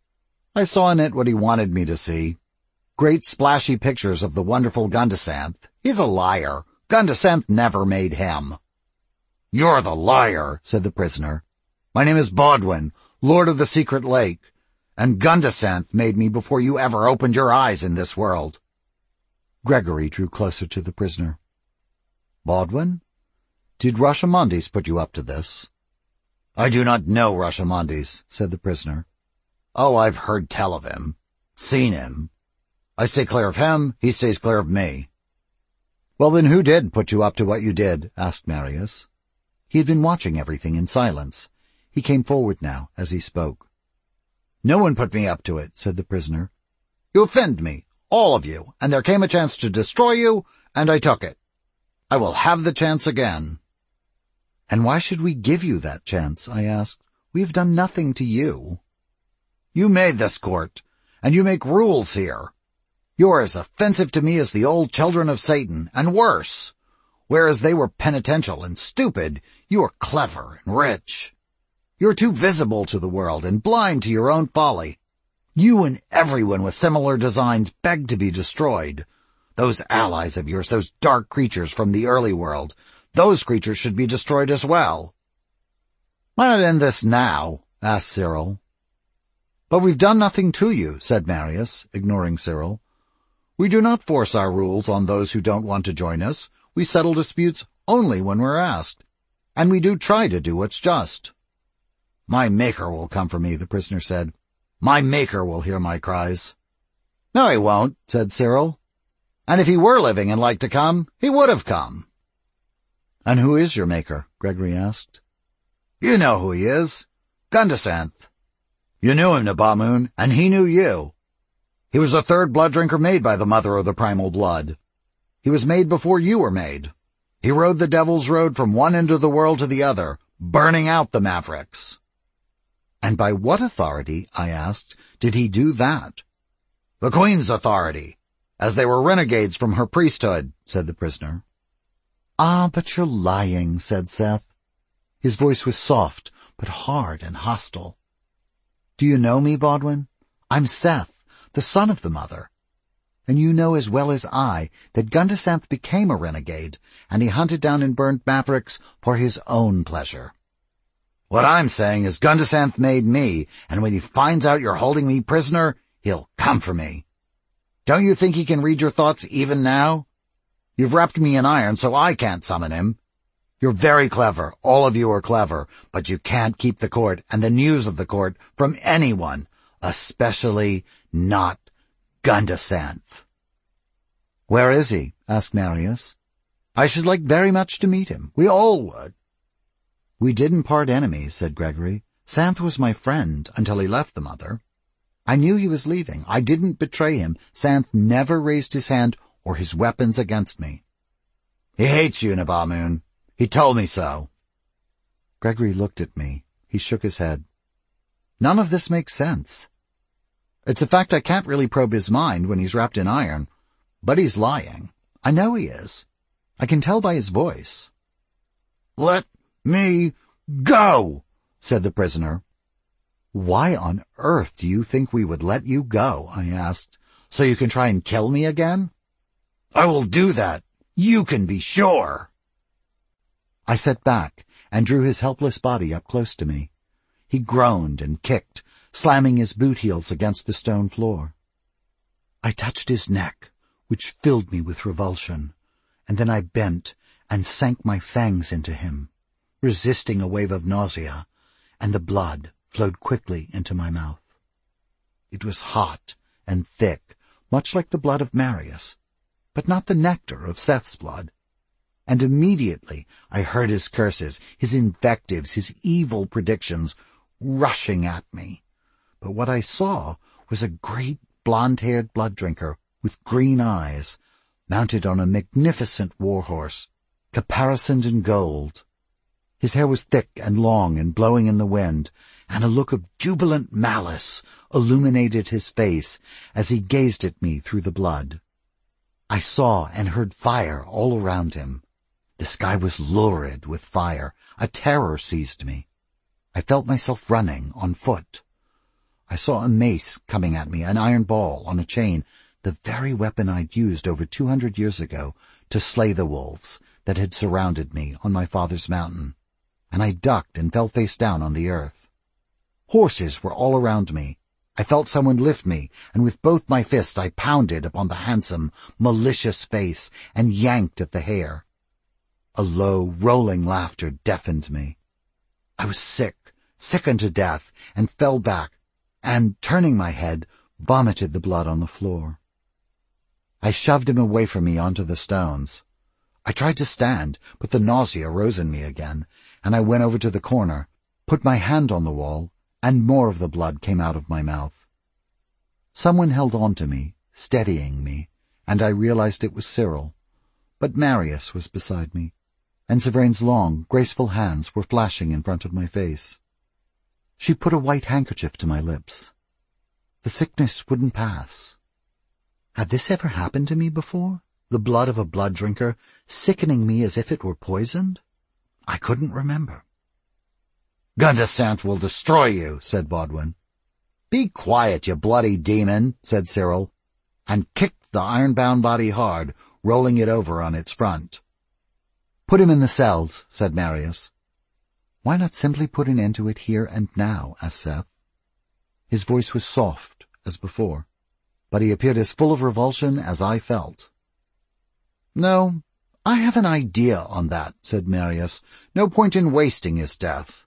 "I saw in it what he wanted me to see. Great splashy pictures of the wonderful Gundasanth. He's a liar. Gundasanth never made him." "You're the liar," said the prisoner. "My name is Bodwin, Lord of the Secret Lake, and Gundasanth made me before you ever opened your eyes in this world." Gregory drew closer to the prisoner. "Bodwin, did Rashomondis put you up to this?" "I do not know Rashomondis," said the prisoner. "Oh, I've heard tell of him, seen him. I stay clear of him, he stays clear of me." "Well, then who did put you up to what you did?" asked Marius. He had been watching everything in silence. He came forward now as he spoke. "No one put me up to it," said the prisoner. "You offend me, all of you, and there came a chance to destroy you, and I took it. I will have the chance again." "And why should we give you that chance?" I asked. "We have done nothing to you." "You made this court, and you make rules here. You're as offensive to me as the old children of Satan, and worse. Whereas they were penitential and stupid, you are clever and rich. You're too visible to the world and blind to your own folly. You and everyone with similar designs beg to be destroyed. Those allies of yours, those dark creatures from the early world, those creatures should be destroyed as well." "Why not end this now?" asked Cyril. "But we've done nothing to you," said Marius, ignoring Cyril. "We do not force our rules on those who don't want to join us. We settle disputes only when we're asked. And we do try to do what's just." "My Maker will come for me," the prisoner said. "My Maker will hear my cries." "No, he won't," said Cyril. "And if he were living and liked to come, he would have come." "And who is your Maker?" Gregory asked. "You know who he is. Gundasanth. You knew him, Nabamun, and he knew you. He was the third blood drinker made by the mother of the primal blood. He was made before you were made. He rode the Devil's Road from one end of the world to the other, burning out the Mavericks." "And by what authority," I asked, "did he do that?" "The Queen's authority, as they were renegades from her priesthood," said the prisoner. "Ah, but you're lying," said Seth. His voice was soft, but hard and hostile. "Do you know me, Bodwin? I'm Seth, the son of the Mother. and you know as well as I that Gundasanth became a renegade, and he hunted down and burned mavericks for his own pleasure. What I'm saying is Gundasanth made me, and when he finds out you're holding me prisoner, he'll come for me. Don't you think he can read your thoughts even now? You've wrapped me in iron so I can't summon him. You're very clever, all of you are clever, but you can't keep the court and the news of the court from anyone, especially not Gundasanth. Where is he? Asked Marius. I should like very much to meet him. We all would. We didn't part enemies, said Gregory. Santh was my friend until he left the mother. I knew he was leaving. I didn't betray him. Santh never raised his hand or his weapons against me. He hates you, Nabamun. He told me so. Gregory looked at me. He shook his head. None of this makes sense. It's a fact I can't really probe his mind when he's wrapped in iron, but he's lying. I know he is. I can tell by his voice. Let me go, said the prisoner. Why on earth do you think we would let you go? I asked. So you can try and kill me again? I will do that. You can be sure. I sat back and drew his helpless body up close to me. He groaned and kicked, slamming his boot heels against the stone floor. I touched his neck, which filled me with revulsion, and then I bent and sank my fangs into him, resisting a wave of nausea, and the blood flowed quickly into my mouth. It was hot and thick, much like the blood of Marius, but not the nectar of Seth's blood. And immediately I heard his curses, his invectives, his evil predictions rushing at me. But what I saw was a great blonde-haired blood-drinker with green eyes, mounted on a magnificent war-horse, caparisoned in gold. His hair was thick and long and blowing in the wind, and a look of jubilant malice illuminated his face as he gazed at me through the blood. I saw and heard fire all around him. The sky was lurid with fire. A terror seized me. I felt myself running on foot. I saw a mace coming at me, an iron ball on a chain, the very weapon I'd used over 200 years ago to slay the wolves that had surrounded me on my father's mountain, and I ducked and fell face down on the earth. Horses were all around me. I felt someone lift me, and with both my fists I pounded upon the handsome, malicious face and yanked at the hair. A low, rolling laughter deafened me. I was sick unto death, and fell back, and, turning my head, vomited the blood on the floor. I shoved him away from me onto the stones. I tried to stand, but the nausea rose in me again, and I went over to the corner, put my hand on the wall, and more of the blood came out of my mouth. Someone held on to me, steadying me, and I realized it was Cyril, but Marius was beside me, and Severine's long, graceful hands were flashing in front of my face. She put a white handkerchief to my lips. The sickness wouldn't pass. Had this ever happened to me before? The blood of a blood drinker sickening me as if it were poisoned? I couldn't remember. Gundasanth will destroy you, said Bodwin. Be quiet, you bloody demon, said Cyril, and kicked the iron-bound body hard, rolling it over on its front. Put him in the cells, said Marius. Why not simply put an end to it here and now, asked Seth. His voice was soft, as before, but he appeared as full of revulsion as I felt. No, I have an idea on that, said Marius. No point in wasting his death.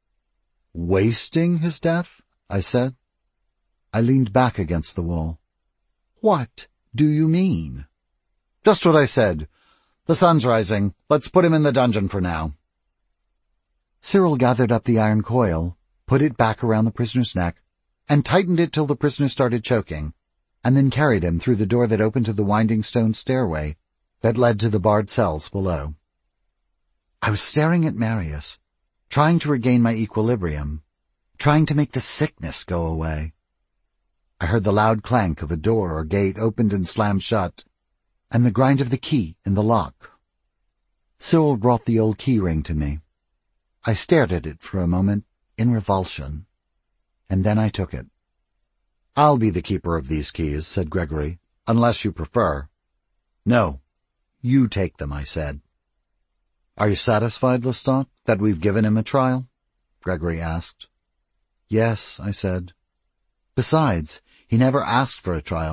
Wasting his death? I said. I leaned back against the wall. What do you mean? Just what I said. The sun's rising. Let's put him in the dungeon for now. Cyril gathered up the iron coil, put it back around the prisoner's neck, and tightened it till the prisoner started choking, and then carried him through the door that opened to the winding stone stairway that led to the barred cells below. I was staring at Marius, trying to regain my equilibrium, trying to make the sickness go away. I heard the loud clank of a door or gate opened and slammed shut, and the grind of the key in the lock. Cyril brought the old key ring to me. I stared at it for a moment in revulsion, and then I took it. I'll be the keeper of these keys, said Gregory. Unless you prefer. No, you take them, I said. Are you satisfied, Lestat, that we've given him a trial? Gregory asked. Yes, I said. Besides, he never asked for a trial.